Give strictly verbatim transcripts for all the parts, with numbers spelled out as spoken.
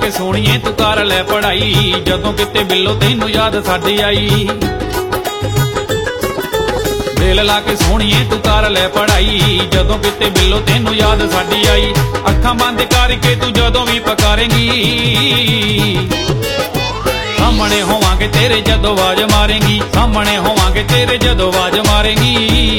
के सोहणीए तू कर लै पढ़ाई, जदों किते बिल्लो तैनू याद साडी आई। दिल ला के सोहणीए तू कर लै पढ़ाई, जदों किते बिल्लो तैनू याद साडी आई। अखां बंद करके तू जदों भी पकारेंगी, सामने होवांगे तेरे जदों आवाज मारेंगी, सामने होवांगे तेरे जदों आवाज मारेंगी।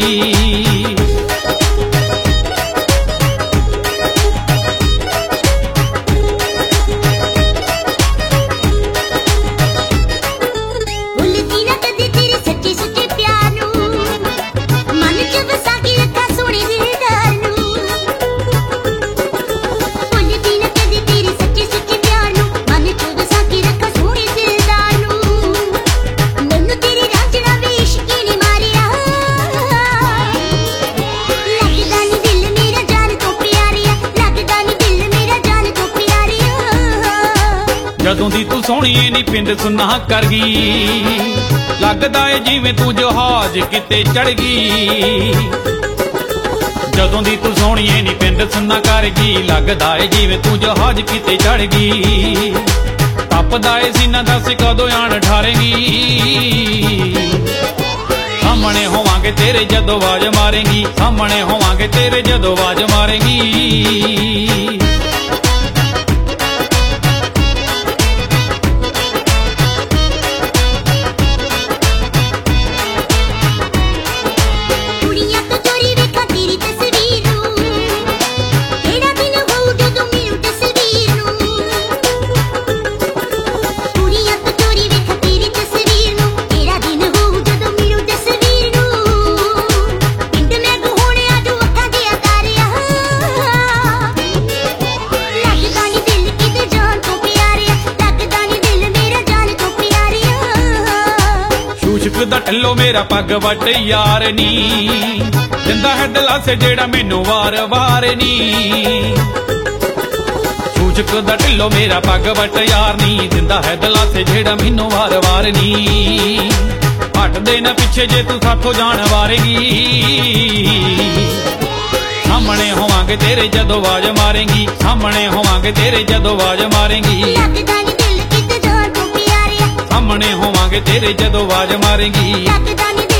जदों दी तू सोहणीए नी पिंड सुन्ना कर गई, लगदा है जिवें तू जहाज किते चढ़ गई। जदों दी तू सोहणीए नी पिंड सुन्ना कर गई, लगदा है जिवें तू जहाज किते चढ़ गई। तपदा है सीना दस कदों आण ठारेंगी, सामने होवांगे तेरे जदों आवाज मारेंगी, सामने होवांगे तेरे जदों आवाज मारेंगी। दा ढिल्लो मेरा पग वट यार नी, दिंदा है दिलासे जेड़ा मैनू वार वार नी। सूचक दा ढिल्लो मेरा पग वट यार नी, दिंदा है दिलासे जेड़ा मैनू वार वार नी। हट दे ना पिछे जे तू साथों जान वारेगी, सामने होवांगे तेरे जदों आवाज मारेंगी, सामने होवांगे तेरे जदों आवाज मारेंगी। सामने होवांगे तेरे जदों आवाज मारेंगी।